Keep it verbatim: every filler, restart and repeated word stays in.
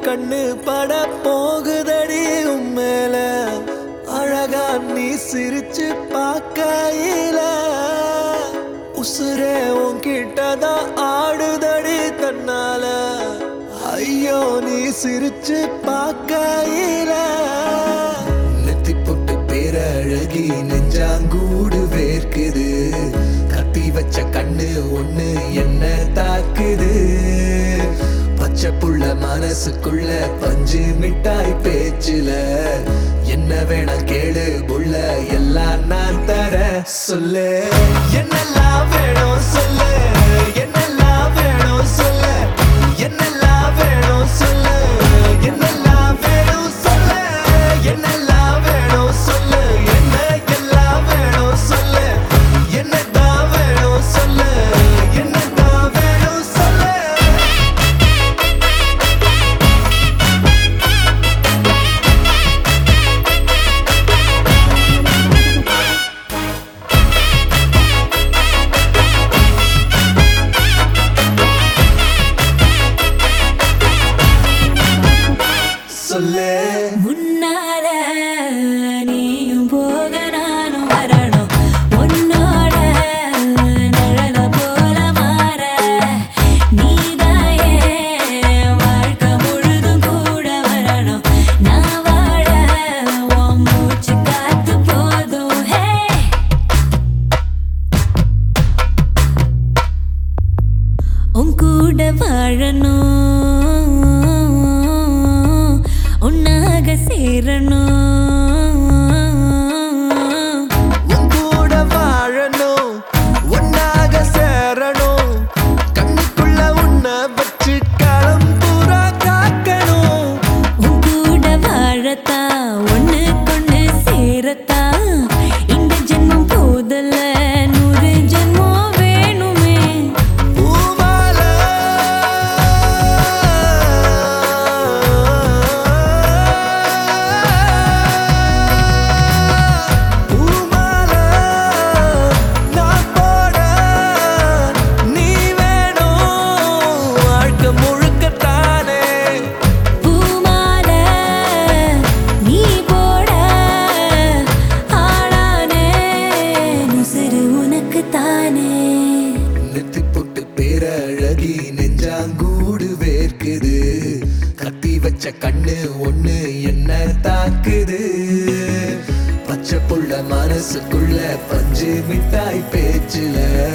கண்ணு பட போகுதடி உம்மேல அழகா நீ சிரிச்சு பார்க்கையில உசுரே உன்கிட்டதான் ஆடுதடி தன்னால ஐயோ நீ சிரிச்சு பார்க்கையில நெத்தி பொட்டு பேரழகி நெஞ்சாங்கூடு வேர்க்குது கத்தி வச்ச கண்ணு ஒண்ணு என்ன தாக்குது பச்சை புள்ள மனசுக்குள்ள பஞ்சு மிட்டாய் பேச்சுல என்ன வேணா கேளு புள்ள எல்லாம் நான் தர சொல்லு என்னெல்லாம் வேணும் சொல்லு என்னெல்லாம் வேணும் சொல்லு என்னெல்லாம் வேணும் சொல்லு என்னெல்லாம் வேணும் சொல்லு என்னெல்லாம் வேணும் சொல்லு என்ன எல்லாம் வேணும் சொல்லு என்னதான் வேணும் சொல்லு என்னதான் வேணும் சொல்லு சொல்லு முன்னால நீயும் போக நானும் வரணும் உன்னோட நிழல போல மாற நீதாயே வாழ்க்கை முழுதும் கூட வரணும் நான் வாழ உன் மூச்சு காத்து போதும் ஹே உன் கூட வாழணும் உன்னாக சேரணும் உன் கூட வாழணும் ஒன்னாக சேரணும் கண்ணுக்குள்ள உன்னை வச்சு களம் பூரா காக்கணும் உன் கூட வாழத்தான் ஒண்ணு கொண்டு சேரத்தான் இந்த ஜென்மம் போதல்ல நூறு ஜென்மம் வேணுமே பூமால பூமால நான் போட நீ வேணும் வாழ்க்கை முழுக்கத்தானே பூமால நீ போட ஆளானே நுசுறு உனக்கு தானே நெத்தி பொட்டு பேரழகி நெஞ்சாங்கூடு வேர்க்குது கத்தி வச்ச கண்ணு ஒண்ணு என்ன தாக்குது பச்சை புள்ள மனசுக்குள்ள பஞ்சு மிட்டாய் பேச்சுல